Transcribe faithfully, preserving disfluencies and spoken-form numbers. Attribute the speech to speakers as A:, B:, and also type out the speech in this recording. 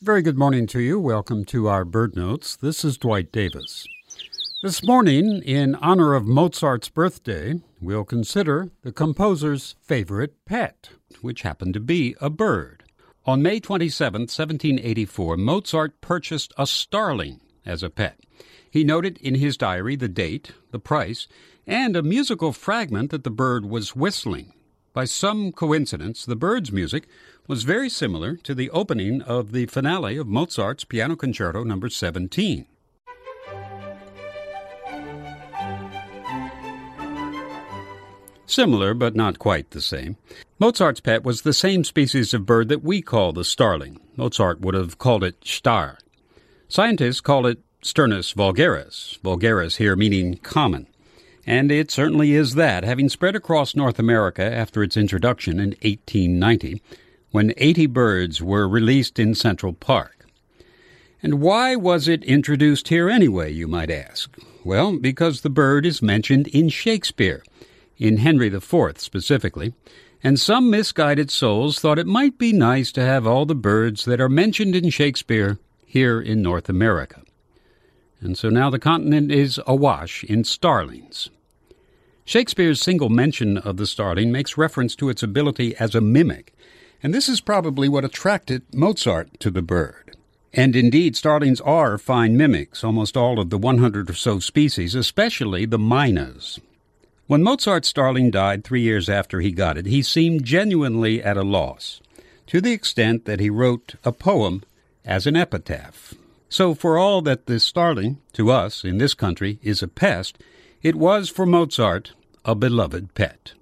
A: Very good morning to you. Welcome to our Bird Notes. This is Dwight Davis. This morning, in honor of Mozart's birthday, we'll consider the composer's favorite pet, which happened to be a bird. On May twenty-seventh, seventeen eighty-four, Mozart purchased a starling as a pet. He noted in his diary the date, the price, and a musical fragment that the bird was whistling. By some coincidence, the bird's music was very similar to the opening of the finale of Mozart's Piano Concerto number seventeen. Similar, but not quite the same. Mozart's pet was the same species of bird that we call the starling. Mozart would have called it Star. Scientists call it Sturnus vulgaris, vulgaris here meaning common. And it certainly is that, having spread across North America after its introduction in eighteen ninety, when eighty birds were released in Central Park. And why was it introduced here anyway, you might ask? Well, because the bird is mentioned in Shakespeare, in Henry the Fourth specifically, and some misguided souls thought it might be nice to have all the birds that are mentioned in Shakespeare here in North America. And so now the continent is awash in starlings. Shakespeare's single mention of the starling makes reference to its ability as a mimic, and this is probably what attracted Mozart to the bird. And indeed, starlings are fine mimics, almost all of the one hundred or so species, especially the mynas. When Mozart's starling died three years after he got it, he seemed genuinely at a loss, to the extent that he wrote a poem as an epitaph. So for all that the starling, to us in this country, is a pest, it was for Mozart a beloved pet.